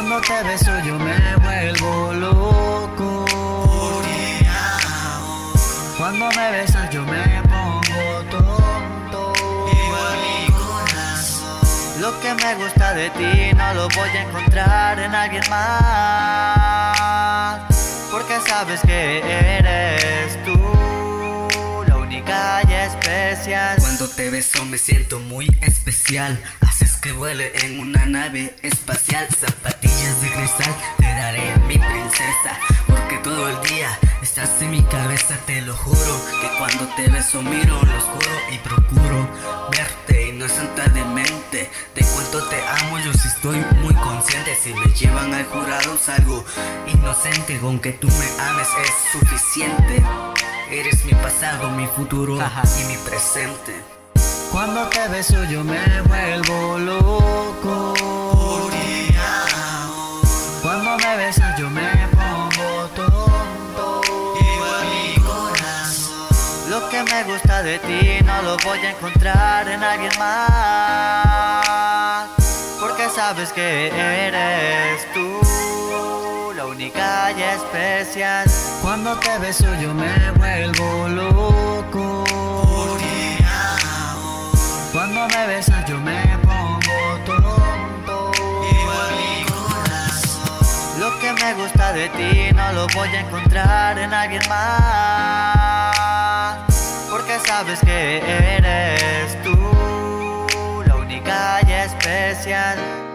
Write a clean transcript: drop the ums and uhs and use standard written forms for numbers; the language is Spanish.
Cuando te beso yo me vuelvo loco. Cuando me besas yo me pongo tonto. Lo que me gusta de ti no lo voy a encontrar en alguien más, porque sabes que eres tú, la única y especial. Cuando te beso me siento muy especial. Haces que vuele en una nave espacial. Zapatillas de cristal te daré, mi princesa, porque todo el día estás en mi cabeza. Te lo juro que cuando te beso miro lo oscuro y procuro verte y no es tanta demente. De cuánto te amo yo sí estoy muy consciente. Si me llevan al jurado salgo inocente. Con que tú me ames es suficiente. Eres mi pasado, mi futuro y mi presente. Cuando te beso yo me vuelvo loco. Cuando me besas yo me pongo tonto. Lo que me gusta de ti no lo voy a encontrar en alguien más, porque sabes que eres tú, la única y especial. Cuando te beso yo me vuelvo loco. Cuando me besas yo me pongo tonto. Lo que me gusta de ti no lo voy a encontrar en alguien más, porque sabes que eres tú, la única y especial.